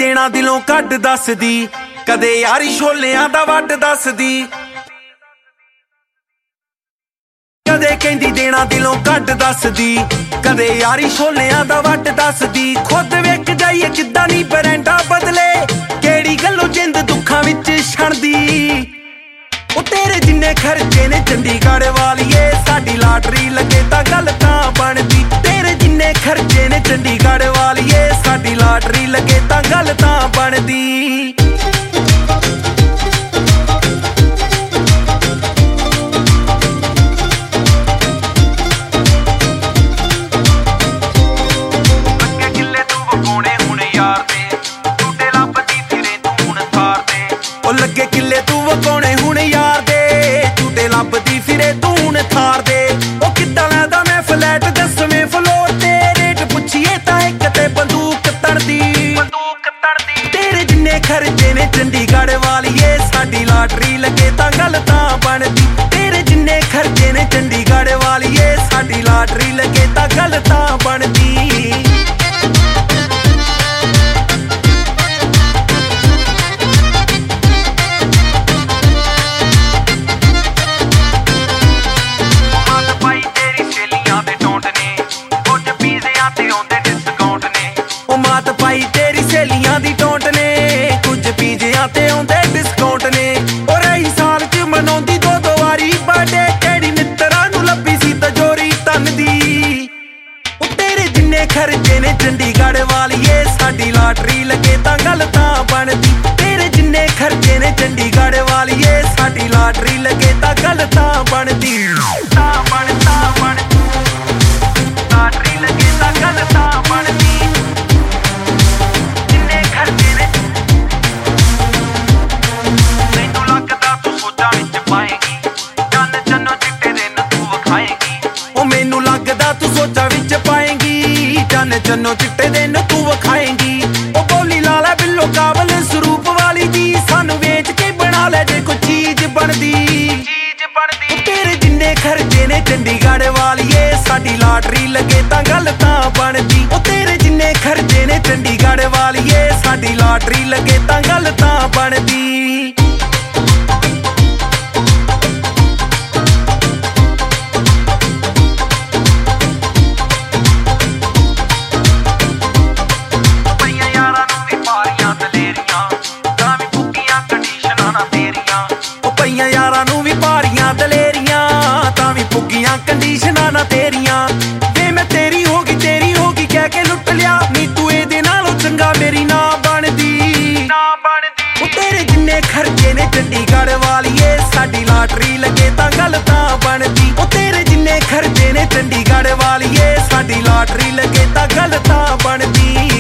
ਦੇਣਾ ਦਿਲੋਂ ਕੱਢ ਦੱਸਦੀ, ਕਦੇ ਯਾਰੀ ਛੋਲਿਆਂ ਦਾ ਵੱਟ ਦੱਸਦੀ। ਕਦੇ ਕਹਿੰਦੀ ਦੇਣਾ ਦਿਲੋਂ ਕੱਢ ਦੱਸਦੀ, ਕਦੇ ਯਾਰੀ ਛੋਲਿਆਂ ਦਾ ਵੱਟ ਦੱਸਦੀ। ਖੁਦ ਵੇਖ ਜਾਈਏ ਕਿੱਦਾਂ ਨੀ ਬਰੈਂਡਾ ਬਦਲੇ, ਕਿਹੜੀ ਗੱਲੋਂ ਜਿੰਦ ਦੁੱਖਾਂ ਵਿੱਚ ਛਣਦੀ। ਉਹ ਤੇਰੇ ਜਿੰਨੇ ਖਰਚੇ ਨੇ ਚੰਡੀਗੜ੍ਹ ਵਾਲੀਏ, ਸਾਡੀ ਲਾਟਰੀ ਲੱਗੇ ਤਾਂ ਗੱਲ ਤਾਂ ਬਣਦੀ। ਤੇਰੇ ਜਿੰਨੇ ਖਰਚੇ ਨੇ ਚੰਡੀਗੜ੍ਹ ਵਾਲੀਏ, ਸਾਡੀ ਲਾਟਰੀ ਲੱਗੇ ਤਾਂ ਗੱਲ ਤਾਂ ਬਣਦੀ। ਲੱਗੇ ਕਿੱਲੇ ਤੂੰ ਵਕਾਉਣੇ ਹੁਣ ਯਾਰ ਦੇ, ਝੂਟੇ ਲੱਭਦੀ ਫਿਰੇ ਤੂੰ ਹੁਣ ਥਾਰ ਦੇ। ਉਹ ਕਿੱਦਾਂ ਲੈਂਦਾ ਮੈਂ ਫਲੈਟ 10ਵੇਂ ਫਲੋਰ ਤੇ, ਰੇਟ ਪੁੱਛੀਏ ਤਾਂ ਇੱਕ ਤੇ ਬੰਦੂਕ ਤੜਦੀ। ਤੇਰੇ ਜਿੰਨੇ ਖਰਚੇ ਨੇ ਚੰਡੀਗੜ੍ਹ ਵਾਲੀਏ, ਸਾਡੀ ਲਾਟਰੀ ਲੱਗੇ ਤਾਂ ਗੱਲ ਤਾਂ ਬਣਦੀ। ਤੇਰੇ ਜਿੰਨੇ ਖਰਚੇ ਨੇ ਚੰਡੀਗੜ੍ਹ ਵਾਲੀਏ, ਸਾਡੀ ਲਾਟਰੀ ਲੱਗੇ ਤਾਂ ਗੱਲ ਤਾਂ ਬਣਦੀ। ਭਾਈ ਤੇਰੀ ਸਹੇਲੀਆਂ ਦੀ ਟੋਂਟ ਨੇ, ਕੁਝ ਪੀਜ਼ਿਆਂ ਤੇ ਆਉਂਦੇ ਡਿਸਕਾਊਂਟ ਨੇ। ਉਹ ਰਹੀ ਸਾਲ ਚ ਮਨਾਉਂਦੀ ਦੋ ਵਾਰੀ ਬਰਥਡੇ, ਕਿਹੜੀ ਮਿੱਤਰਾਂ ਨੂੰ ਲੱਭੀ ਸੀ ਤਜੋਰੀ ਤਨ ਦੀ। ਉਹ ਤੇਰੇ ਜਿੰਨੇ ਖਰਚੇ ਨੇ ਚੰਡੀਗੜ੍ਹ ਵਾਲੀਏ, ਸਾਡੀ ਲਾਟਰੀ ਲੱਗੇ ਤਾਂ ਗੱਲ ਤਾਂ ਬਣਦੀ। ਤੇਰੇ ਜਿੰਨੇ ਖਰਚੇ ਨੇ ਚੰਡੀਗੜ੍ਹ ਵਾਲੀਏ, ਸਾਡੀ ਲਾਟਰੀ ਲੱਗੇ ਤਾਂ ਗੱਲ ਤਾਂ ਬਣਦੀ। ਲਾਟਰੀ ਲੱਗੇ ਤਾਂ ਗੱਲ ਤਾਂ ਬਣਦੀ। ਮੈਨੂੰ ਲੱਗਦਾ ਤੂੰ ਸੋਚਾਂ ਵਿੱਚ ਪਾਏਂਗੀ, ਚੰਨ ਚੰਨੋ ਚਿੱਟੇ ਦਿਨ ਤੂੰ ਵਿਖਾਏਂਗੀ। ਉਹ ਬੋਲੀ ਲਾ ਲੈ ਬਿੱਲੋ ਕਾਬਲ ਸਰੂਪ ਵਾਲੀ ਦੀ, ਸਾਨੂੰ ਵੇਚ ਕੇ ਬਣਾ ਲੈ ਜੇ ਕੋਈ ਚੀਜ਼ ਬਣਦੀ। ਤੇਰੇ ਜਿੰਨੇ ਖਰਚੇ ਨੇ ਚੰਡੀਗੜ੍ਹ ਵਾਲੀਏ, ਸਾਡੀ ਲਾਟਰੀ ਲੱਗੇ ਤਾਂ ਗੱਲ ਤਾਂ ਬਣਦੀ। ਉਹ ਤੇਰੇ ਜਿੰਨੇ ਖਰਚੇ ਨੇ ਚੰਡੀਗੜ੍ਹ ਵਾਲੀਏ, ਸਾਡੀ ਲਾਟਰੀ ਲੱਗੇ ਤਾਂ ਗੱਲ ਤਾਂ ਬਣਦੀ। ਪਈਆਂ ਯਾਰਾਂ ਨੂੰ ਵੀ ਭਾਰੀਆਂ ਦਲੇਰੀਆਂ, ਤਾਂ ਵੀ ਪੁੱਗੀਆਂ ਕੰਡੀਸ਼ਨਾਂ ਨਾ ਤੇਰੀਆਂ। ਵੇ ਮੈਂ ਤੇਰੀ ਹੋ ਗਈ ਕਹਿ ਕੇ ਲੁੱਟ ਲਿਆ, ਨੀ ਤੂੰ ਇਹਦੇ ਨਾਲੋਂ ਚੰਗਾ ਮੇਰੀ ਨਾ ਬਣਦੀ। ਉਹ ਤੇਰੇ ਜਿੰਨੇ ਖਰਚੇ ਨੇ ਚੰਡੀਗੜ੍ਹ ਵਾਲੀਏ, ਸਾਡੀ ਲਾਟਰੀ ਲੱਗੇ ਤਾਂ ਗੱਲ ਤਾਂ ਬਣਦੀ। ਉਹ ਤੇਰੇ ਜਿੰਨੇ ਖਰਚੇ ਨੇ ਚੰਡੀਗੜ੍ਹ ਵਾਲੀਏ, ਸਾਡੀ ਲਾਟਰੀ ਲੱਗੇ ਤਾਂ ਗੱਲ ਤਾਂ ਬਣਦੀ।